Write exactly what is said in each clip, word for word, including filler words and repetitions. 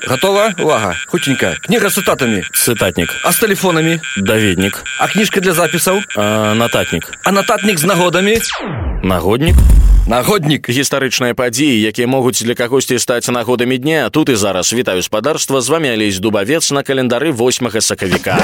Готова? Увага. Хутенька. Книга с цитатами. Цытатнік. А с телефонами? Даведнік. А книжка для записаў? А, нататнік. А нататник з нагодами? Нагоднік. Нагоднік. Гістарычныя падзеі, якія могуць для кагосьці стаць нагодамі дня. Тут і зараз. Вітаю спадарства. З вами Алесь Дубавец на календары восьмага сакавіка.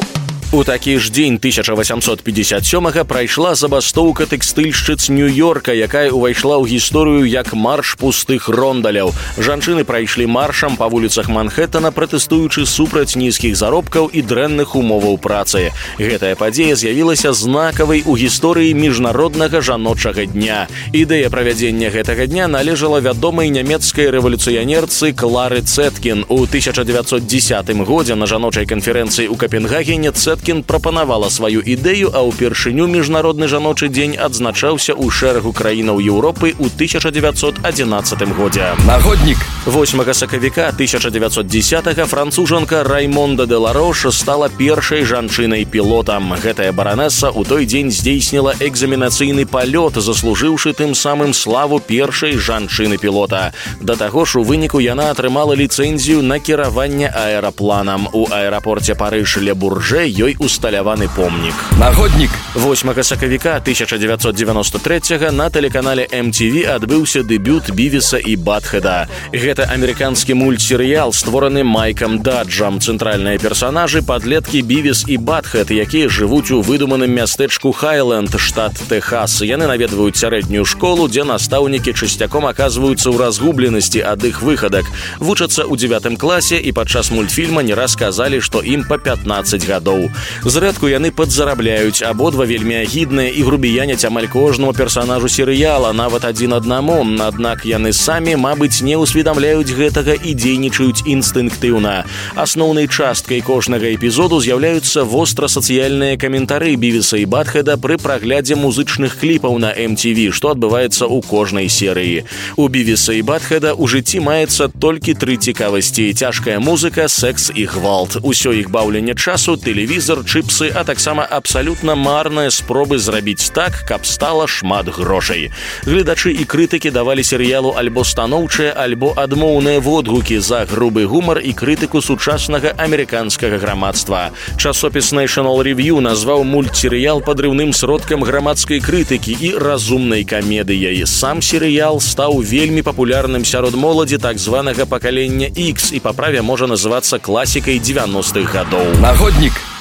У такі ж дзень тысяча восемьсот пятьдесят сёмага прайшла забастоўка тэкстыльшчыц Нью-Йорка, якая ўвайшла ў гісторыю як марш пустых рондаляў. Жанчыны прайшлі маршам па вуліцах Манхэттана, пратэстуючы супраць нізкіх заробкаў і дрэнных умоваў працы. Гэтая падзея з'явілася знакавай у гісторыі міжнароднага жаночага дня. Ідэя правядзення гэтага дня належала вядомай нямецкай рэвалюцыянерцы Клары Цэткін. У тысяча дзевяцьсот дзесятым годзе на жаночай канферэнцыі ў Капенгагене Цэткін прапанавала сваю ідэю, а ўпершыню міжнародны жаночы дзень адзначаўся ў шэрагу краінаў Еўропы ў тысяча дзевяцьсот адзінаццатым годзе. Нагоднік. восьмага сакавіка тысяча дзевяцьсот дзесятага францужанка Раймонда де Ларош стала першай жанчынай-пілотам. Гэтая баранесса ў той дзень здзейсніла экзаменацыйны палёт, заслужыўшы тым самым славу першай жанчыны-пілота. Да таго ж, у выніку яна атрымала ліцэнзію на кіраванне аэрапланам. У аэрапорце Парыж-Ле-Бурже ёй усталяваны помнік. Нагоднік. восьмага сакавіка тысяча дзевяцьсот девяносто трэцяга на тэлеканале эм ти ви адбыўся дэбют Бівіса і Батхеда. Гэта амерыканскі мультсерыял, створаны Майкам Даджам. Цэнтральныя персанажы – падлеткі Бівіс і Батхед, якія жывуць у выдуманым мястэчку Хайленд, штат Тэхас. Яны наведваюць сярэднюю школу, дзе настаўнікі часцяком аказваюцца ў разгубленасці ад іх выхадак. Вучацца ў дзевятым класе і падчас мультфільма не раз казалі, што ім па пятнаццаць гадоў. Зрэдку яны падзарабляюць, абодва вельмі агідныя і грубіяняць амаль кожнаму персанажу серыяла, нават адзін аднаму. Аднак яны самі, мабыць, не ўсведамляюць гэтага і дзейнічаюць інстынктыўна. Асноўнай часткай кожнага эпізоду з'яўляюцца востра-сацыяльныя каментары Бівіса і Батхеда пры праглядзе музычных кліпаў на эм ти ви, што адбываецца ў кожнай серыі. У Бівіса і Батхеда ў жыцці маецца толькі тры цікавасці: цяжкая музыка, секс і гвалт. Усё іх баўленне часу, тэлевізор, чыпсы, а таксама абсалютна марныя спробы зрабіць так, каб стала шмат грошай. Гледачы і крытыкі давалі серыялу альбо станоўчыя, альбо адмоўныя водгукі за грубы гумар і крытыку сучаснага амерыканскага грамадства. Часопіс National Review назваў мультсерыял падрыўным сродкам грамадскай крытыкі і разумнай камедыяй. Сам серыял стаў вельмі папулярным сярод моладзі так званага пакалення X і па праве можа называцца класікай дзевяностых гадоў. Нагоднік.